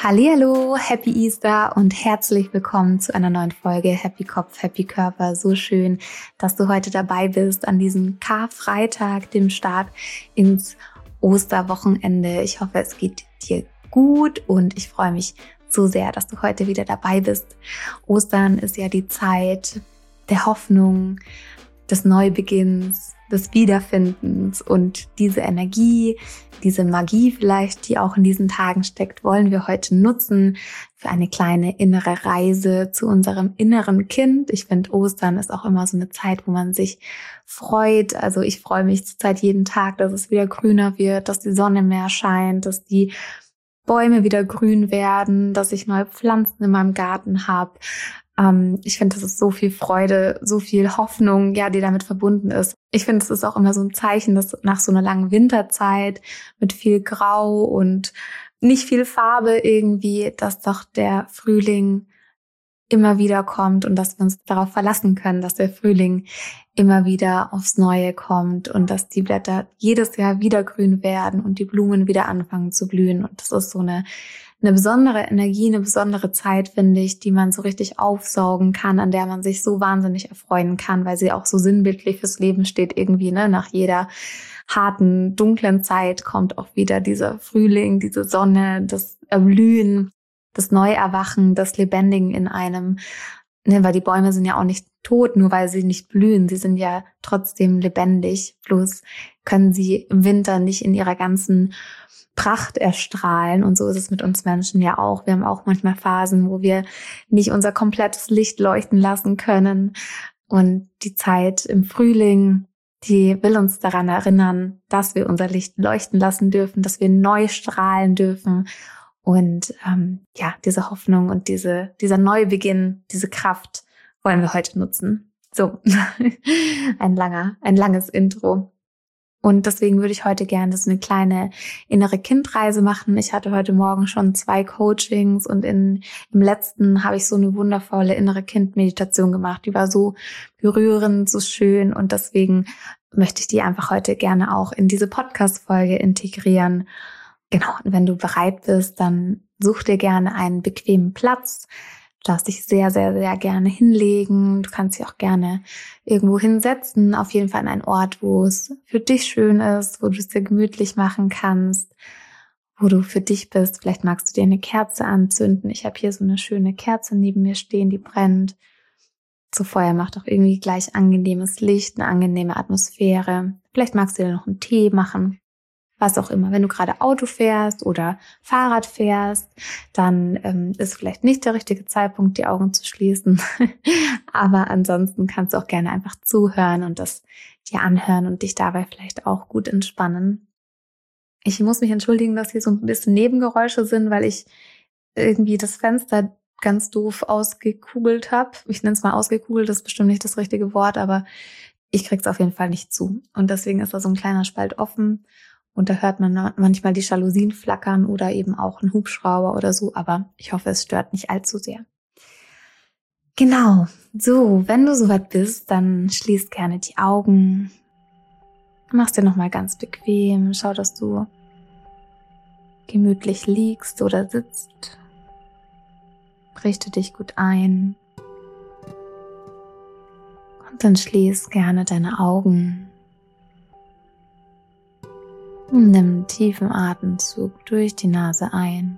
Hallihallo, Happy Easter und herzlich willkommen zu einer neuen Folge Happy Kopf, Happy Körper. So schön, dass du heute dabei bist an diesem Karfreitag, dem Start ins Osterwochenende. Ich hoffe, es geht dir gut und ich freue mich so sehr, dass du heute wieder dabei bist. Ostern ist ja die Zeit der Hoffnung, des Neubeginns, des Wiederfindens, und diese Energie, diese Magie vielleicht, die auch in diesen Tagen steckt, wollen wir heute nutzen für eine kleine innere Reise zu unserem inneren Kind. Ich finde, Ostern ist auch immer so eine Zeit, wo man sich freut. Also ich freue mich zurzeit jeden Tag, dass es wieder grüner wird, dass die Sonne mehr scheint, dass die Bäume wieder grün werden, dass ich neue Pflanzen in meinem Garten habe. Ich finde, das ist so viel Freude, so viel Hoffnung, ja, die damit verbunden ist. Ich finde, es ist auch immer so ein Zeichen, dass nach so einer langen Winterzeit mit viel Grau und nicht viel Farbe irgendwie, dass doch der Frühling immer wieder kommt und dass wir uns darauf verlassen können, dass der Frühling immer wieder aufs Neue kommt und dass die Blätter jedes Jahr wieder grün werden und die Blumen wieder anfangen zu blühen. Und das ist so eine besondere Energie, eine besondere Zeit, finde ich, die man so richtig aufsaugen kann, an der man sich so wahnsinnig erfreuen kann, weil sie auch so sinnbildlich fürs Leben steht irgendwie, ne? Nach jeder harten, dunklen Zeit kommt auch wieder dieser Frühling, diese Sonne, das Erblühen, das Neuerwachen, das Lebendigen in einem, ne? Weil die Bäume sind ja auch nicht tot, nur weil sie nicht blühen. Sie sind ja trotzdem lebendig, bloß können sie im Winter nicht in ihrer ganzen Pracht erstrahlen, und so ist es mit uns Menschen ja auch. Wir haben auch manchmal Phasen, wo wir nicht unser komplettes Licht leuchten lassen können, und die Zeit im Frühling, die will uns daran erinnern, dass wir unser Licht leuchten lassen dürfen, dass wir neu strahlen dürfen, und diese Hoffnung und dieser Neubeginn, diese Kraft wollen wir heute nutzen. So, ein langes Intro. Und deswegen würde ich heute gerne so eine kleine innere Kindreise machen. Ich hatte heute Morgen schon 2 Coachings und im letzten habe ich so eine wundervolle innere Kind-Meditation gemacht. Die war so berührend, so schön, und deswegen möchte ich die einfach heute gerne auch in diese Podcast-Folge integrieren. Genau, und wenn du bereit bist, dann such dir gerne einen bequemen Platz. Du darfst dich sehr, sehr, sehr gerne hinlegen. Du kannst dich auch gerne irgendwo hinsetzen. Auf jeden Fall an einen Ort, wo es für dich schön ist, wo du es dir gemütlich machen kannst, wo du für dich bist. Vielleicht magst du dir eine Kerze anzünden. Ich habe hier so eine schöne Kerze neben mir stehen, die brennt. So Feuer macht auch irgendwie gleich angenehmes Licht, eine angenehme Atmosphäre. Vielleicht magst du dir noch einen Tee machen. Was auch immer. Wenn du gerade Auto fährst oder Fahrrad fährst, dann ist vielleicht nicht der richtige Zeitpunkt, die Augen zu schließen. Aber ansonsten kannst du auch gerne einfach zuhören und das dir anhören und dich dabei vielleicht auch gut entspannen. Ich muss mich entschuldigen, dass hier so ein bisschen Nebengeräusche sind, weil ich irgendwie das Fenster ganz doof ausgekugelt habe. Ich nenne es mal ausgekugelt, das ist bestimmt nicht das richtige Wort, aber ich krieg's auf jeden Fall nicht zu. Und deswegen ist da so ein kleiner Spalt offen. Und da hört man manchmal die Jalousien flackern oder eben auch einen Hubschrauber oder so. Aber ich hoffe, es stört nicht allzu sehr. Genau. So, wenn du soweit bist, dann schließ gerne die Augen. Mach's dir nochmal ganz bequem. Schau, dass du gemütlich liegst oder sitzt. Richte dich gut ein. Und dann schließ gerne deine Augen. Und nimm einen tiefen Atemzug durch die Nase ein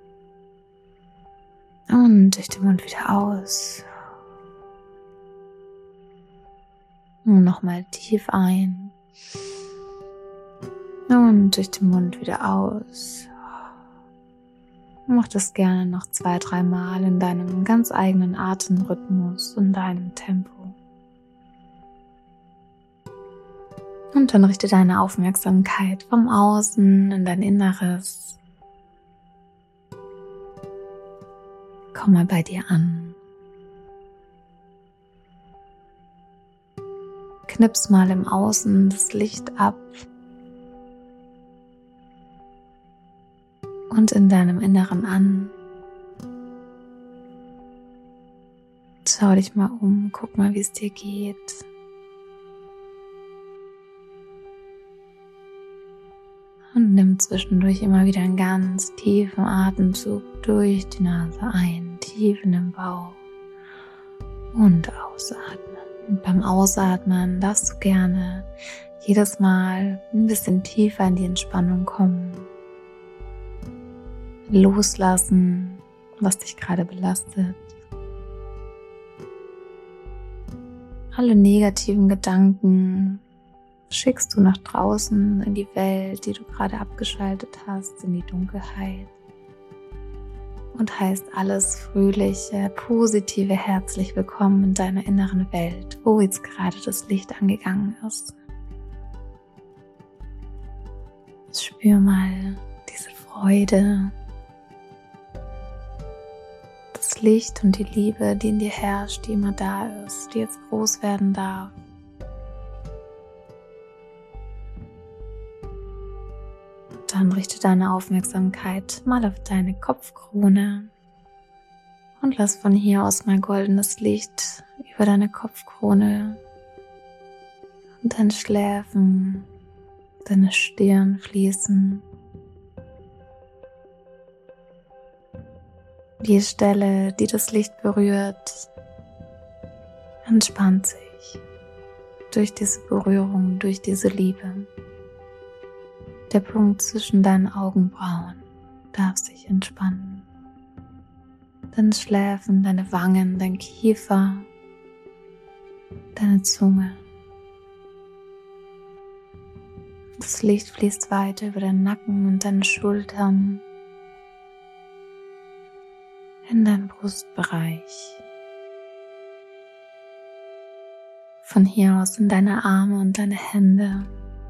und durch den Mund wieder aus. Und nochmal tief ein und durch den Mund wieder aus. Mach das gerne noch 2-3 Mal in deinem ganz eigenen Atemrhythmus und deinem Tempo. Und dann richte deine Aufmerksamkeit vom Außen in dein Inneres. Komm mal bei dir an. Knips mal im Außen das Licht ab. Und in deinem Inneren an. Schau dich mal um, guck mal, wie es dir geht. Und nimm zwischendurch immer wieder einen ganz tiefen Atemzug durch die Nase ein, tief in den Bauch und ausatmen. Und beim Ausatmen darfst du gerne jedes Mal ein bisschen tiefer in die Entspannung kommen. Loslassen, was dich gerade belastet. Alle negativen Gedanken schickst du nach draußen in die Welt, die du gerade abgeschaltet hast, in die Dunkelheit. Und heißt alles Fröhliche, Positive herzlich willkommen in deiner inneren Welt, wo jetzt gerade das Licht angegangen ist. Spür mal diese Freude, das Licht und die Liebe, die in dir herrscht, die immer da ist, die jetzt groß werden darf. Dann richte deine Aufmerksamkeit mal auf deine Kopfkrone und lass von hier aus mal goldenes Licht über deine Kopfkrone und deine Schläfen, deine Stirn fließen. Die Stelle, die das Licht berührt, entspannt sich durch diese Berührung, durch diese Liebe. Der Punkt zwischen deinen Augenbrauen darf sich entspannen. Deine Schläfen, deine Wangen, dein Kiefer, deine Zunge. Das Licht fließt weiter über deinen Nacken und deine Schultern in deinen Brustbereich. Von hier aus in deine Arme und deine Hände.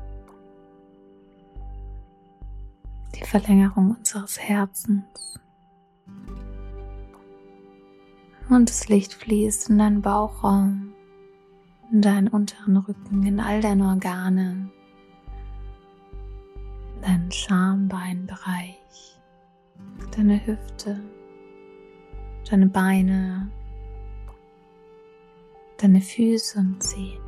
Die Verlängerung unseres Herzens. Und das Licht fließt in deinen Bauchraum, in deinen unteren Rücken, in all deine Organe, in deinen Schambeinbereich, deine Hüfte, deine Beine, deine Füße und Zehen.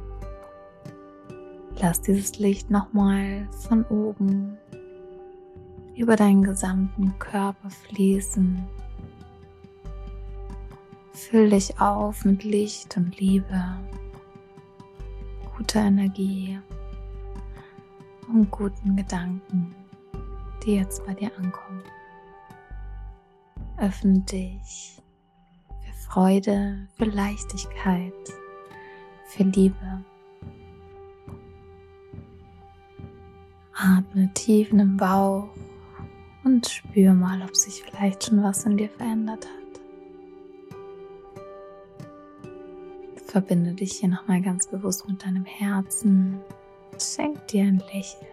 Lass dieses Licht nochmal von oben über deinen gesamten Körper fließen. Füll dich auf mit Licht und Liebe, guter Energie und guten Gedanken, die jetzt bei dir ankommen. Öffne dich für Freude, für Leichtigkeit, für Liebe. Atme tief in den Bauch und spür mal, ob sich vielleicht schon was in dir verändert hat. Verbinde dich hier nochmal ganz bewusst mit deinem Herzen. Schenk dir ein Lächeln.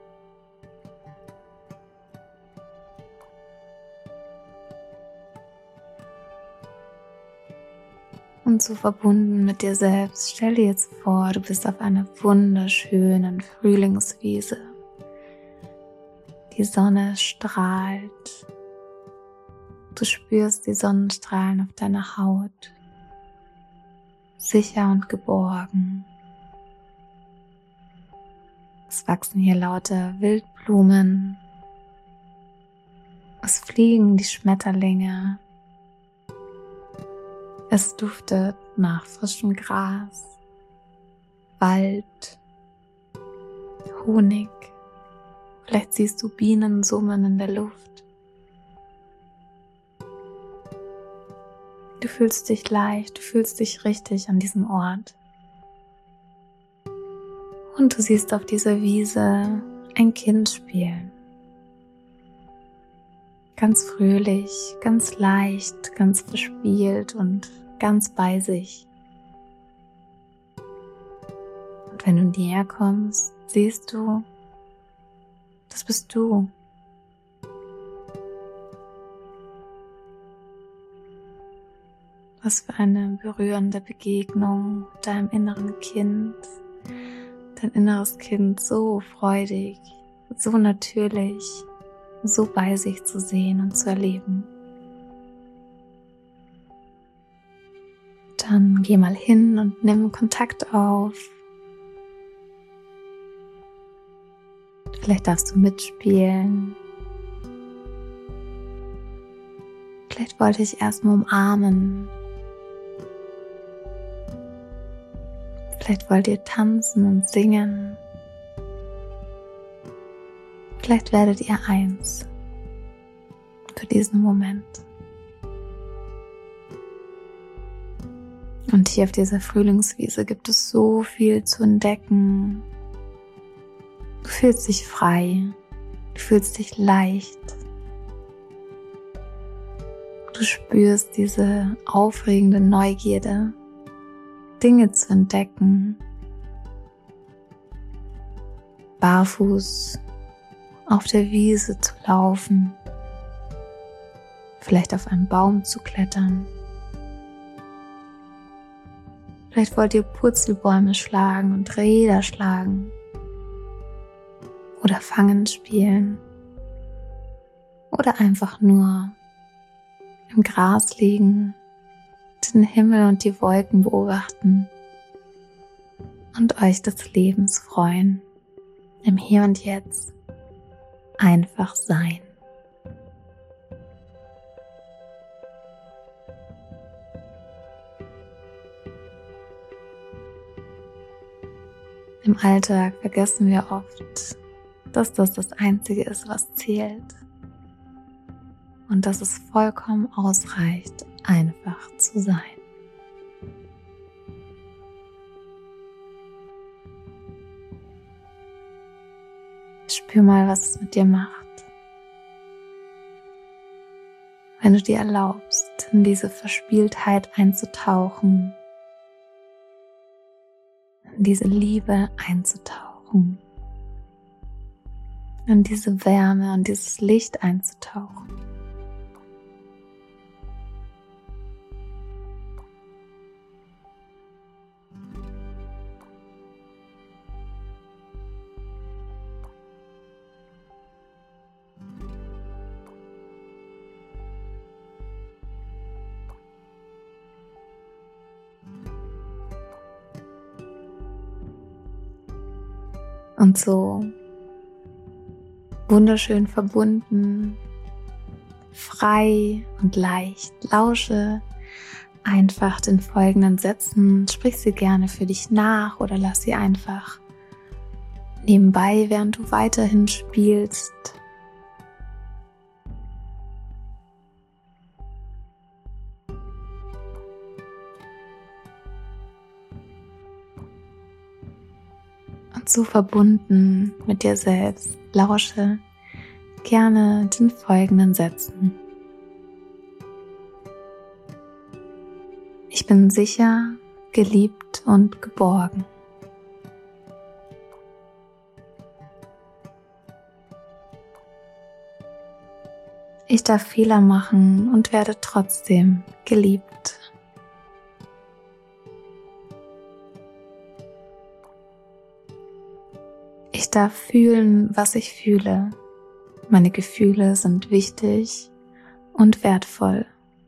Und so verbunden mit dir selbst, stell dir jetzt vor, du bist auf einer wunderschönen Frühlingswiese. Die Sonne strahlt. Du spürst die Sonnenstrahlen auf deiner Haut. Sicher und geborgen. Es wachsen hier lauter Wildblumen. Es fliegen die Schmetterlinge. Es duftet nach frischem Gras, Wald, Honig. Vielleicht siehst du Bienen summen in der Luft. Du fühlst dich leicht, du fühlst dich richtig an diesem Ort. Und du siehst auf dieser Wiese ein Kind spielen. Ganz fröhlich, ganz leicht, ganz verspielt und ganz bei sich. Und wenn du näher kommst, siehst du, das bist du. Was für eine berührende Begegnung mit deinem inneren Kind. Dein inneres Kind so freudig, so natürlich, so bei sich zu sehen und zu erleben. Dann geh mal hin und nimm Kontakt auf. Vielleicht darfst du mitspielen. Vielleicht wollte ich erstmal umarmen. Vielleicht wollt ihr tanzen und singen. Vielleicht werdet ihr eins für diesen Moment. Und hier auf dieser Frühlingswiese gibt es so viel zu entdecken. Du fühlst dich frei, du fühlst dich leicht. Du spürst diese aufregende Neugierde, Dinge zu entdecken. Barfuß auf der Wiese zu laufen, vielleicht auf einen Baum zu klettern. Vielleicht wollt ihr Purzelbäume schlagen und Räder schlagen oder Fangen spielen oder einfach nur im Gras liegen, den Himmel und die Wolken beobachten und euch des Lebens freuen, im Hier und Jetzt einfach sein. Im Alltag vergessen wir oft, dass das Einzige ist, was zählt und dass es vollkommen ausreicht, einfach zu sein. Spür mal, was es mit dir macht, wenn du dir erlaubst, in diese Verspieltheit einzutauchen, in diese Liebe einzutauchen, in diese Wärme und dieses Licht einzutauchen. Und so wunderschön verbunden, frei und leicht, lausche einfach den folgenden Sätzen, sprich sie gerne für dich nach oder lass sie einfach nebenbei, während du weiterhin spielst. So verbunden mit dir selbst, lausche gerne den folgenden Sätzen. Ich bin sicher, geliebt und geborgen. Ich darf Fehler machen und werde trotzdem geliebt. Ich darf fühlen, was ich fühle. Meine Gefühle sind wichtig und wertvoll.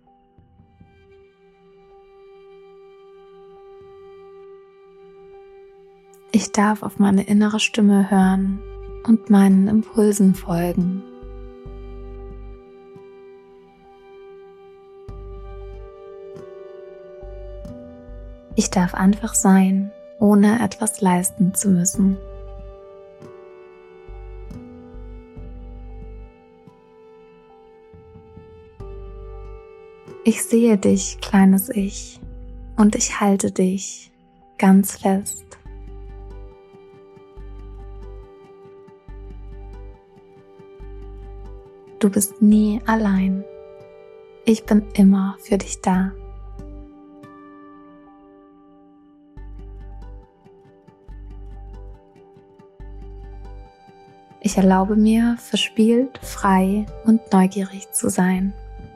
Ich darf auf meine innere Stimme hören und meinen Impulsen folgen. Ich darf einfach sein, ohne etwas leisten zu müssen. Ich sehe dich, kleines Ich, und ich halte dich ganz fest. Du bist nie allein. Ich bin immer für dich da. Ich erlaube mir, verspielt, frei und neugierig zu sein.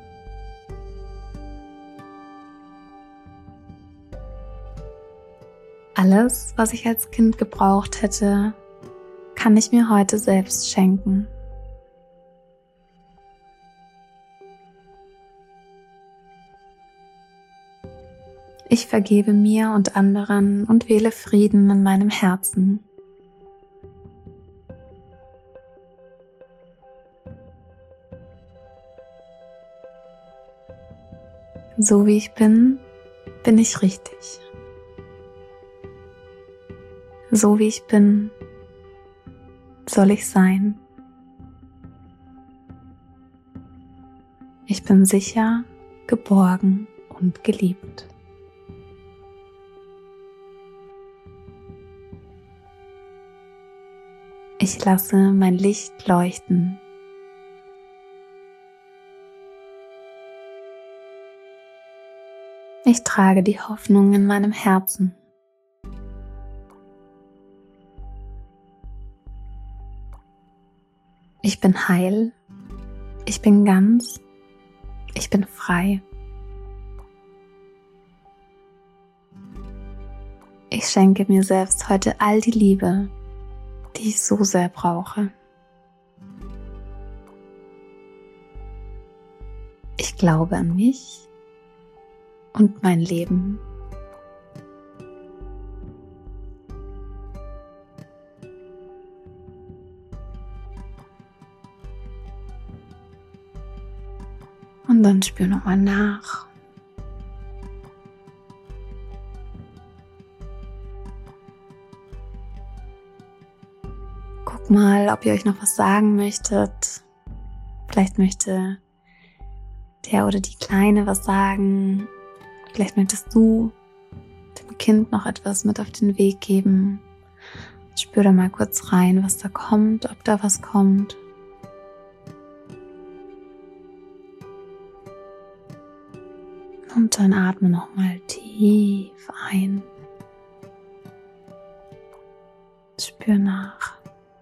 Alles, was ich als Kind gebraucht hätte, kann ich mir heute selbst schenken. Ich vergebe mir und anderen und wähle Frieden in meinem Herzen. So wie ich bin, bin ich richtig. So wie ich bin, soll ich sein. Ich bin sicher, geborgen und geliebt. Ich lasse mein Licht leuchten. Ich trage die Hoffnung in meinem Herzen. Ich bin heil, ich bin ganz, ich bin frei. Ich schenke mir selbst heute all die Liebe, die ich so sehr brauche. Ich glaube an mich und mein Leben. Und dann spür nochmal nach. Guck mal, ob ihr euch noch was sagen möchtet. Vielleicht möchte der oder die Kleine was sagen. Vielleicht möchtest du dem Kind noch etwas mit auf den Weg geben. Spür da mal kurz rein, was da kommt, ob da was kommt. Und dann atme nochmal tief ein. Spür nach.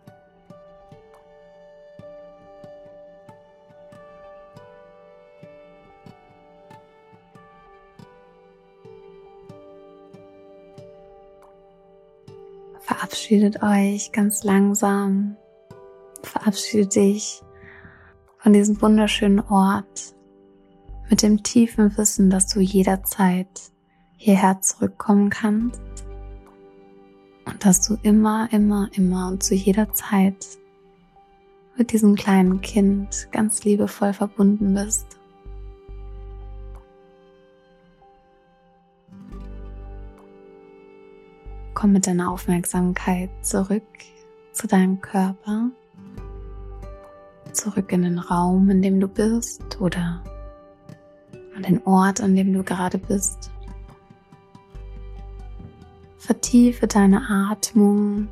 Verabschiedet euch ganz langsam. Verabschiedet dich von diesem wunderschönen Ort mit dem tiefen Wissen, dass du jederzeit hierher zurückkommen kannst und dass du immer und zu jeder Zeit mit diesem kleinen Kind ganz liebevoll verbunden bist. Komm mit deiner Aufmerksamkeit zurück zu deinem Körper, zurück in den Raum, in dem du bist oder an den Ort, an dem du gerade bist. Vertiefe deine Atmung.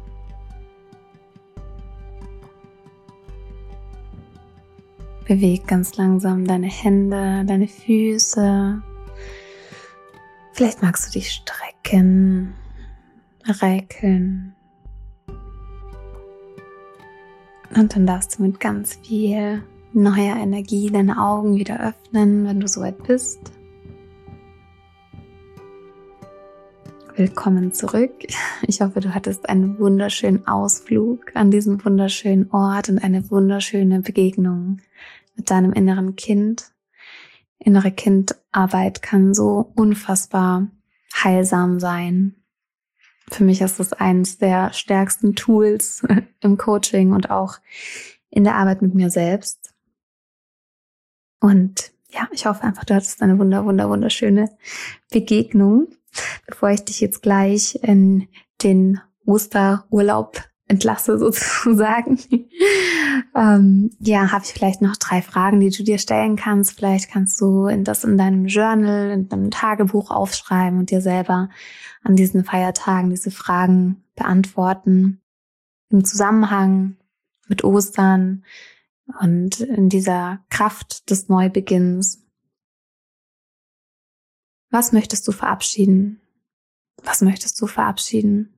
Beweg ganz langsam deine Hände, deine Füße. Vielleicht magst du dich strecken, räkeln. Und dann darfst du mit ganz viel neuer Energie deine Augen wieder öffnen, wenn du soweit bist. Willkommen zurück. Ich hoffe, du hattest einen wunderschönen Ausflug an diesem wunderschönen Ort und eine wunderschöne Begegnung mit deinem inneren Kind. Innere Kindarbeit kann so unfassbar heilsam sein. Für mich ist es eines der stärksten Tools im Coaching und auch in der Arbeit mit mir selbst. Und ja, ich hoffe einfach, du hattest eine wunderschöne Begegnung. Bevor ich dich jetzt gleich in den Osterurlaub entlasse sozusagen, habe ich vielleicht noch 3 Fragen, die du dir stellen kannst. Vielleicht kannst du das in deinem Journal, in deinem Tagebuch aufschreiben und dir selber an diesen Feiertagen diese Fragen beantworten. Im Zusammenhang mit Ostern und in dieser Kraft des Neubeginns. Was möchtest du verabschieden? Was möchtest du verabschieden?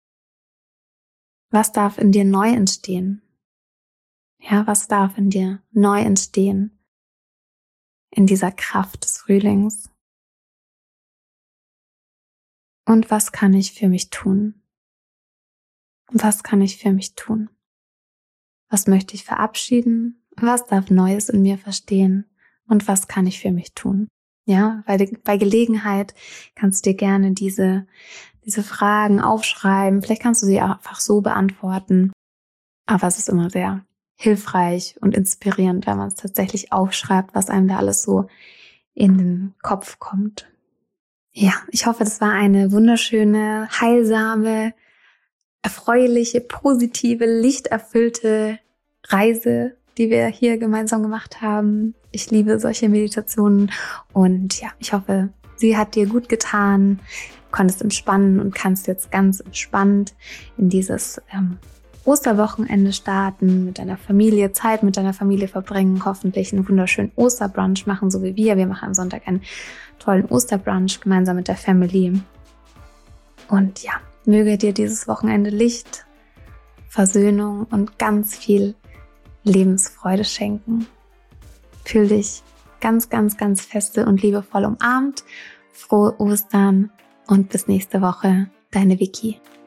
Was darf in dir neu entstehen? Ja, was darf in dir neu entstehen? In dieser Kraft des Frühlings? Und was kann ich für mich tun? Was kann ich für mich tun? Was möchte ich verabschieden? Was darf Neues in mir verstehen? Und was kann ich für mich tun? Ja, bei Gelegenheit kannst du dir gerne diese Fragen aufschreiben. Vielleicht kannst du sie einfach so beantworten. Aber es ist immer sehr hilfreich und inspirierend, wenn man es tatsächlich aufschreibt, was einem da alles so in den Kopf kommt. Ja, ich hoffe, das war eine wunderschöne, heilsame, erfreuliche, positive, lichterfüllte Reise, die wir hier gemeinsam gemacht haben. Ich liebe solche Meditationen und ja, ich hoffe, sie hat dir gut getan, konntest entspannen und kannst jetzt ganz entspannt in dieses Osterwochenende starten, mit deiner Familie, Zeit mit deiner Familie verbringen, hoffentlich einen wunderschönen Osterbrunch machen, so wie wir. Wir machen am Sonntag einen tollen Osterbrunch gemeinsam mit der Family. Und ja, möge dir dieses Wochenende Licht, Versöhnung und ganz viel Lebensfreude schenken. Fühl dich ganz, ganz, ganz feste und liebevoll umarmt. Frohe Ostern und bis nächste Woche. Deine Vicky.